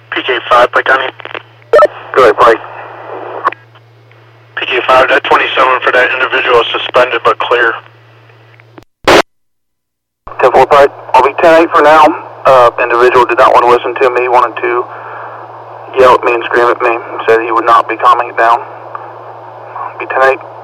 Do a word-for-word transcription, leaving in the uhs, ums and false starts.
P J five, Pike County. Go ahead, Pike. P J five, that twenty-seven for that individual is suspended but clear. ten four, Pike. I'll be ten eight for now. Uh, individual did not want to listen to me, wanted to yell at me and scream at me, said he would not be calming it down. Be ten eight.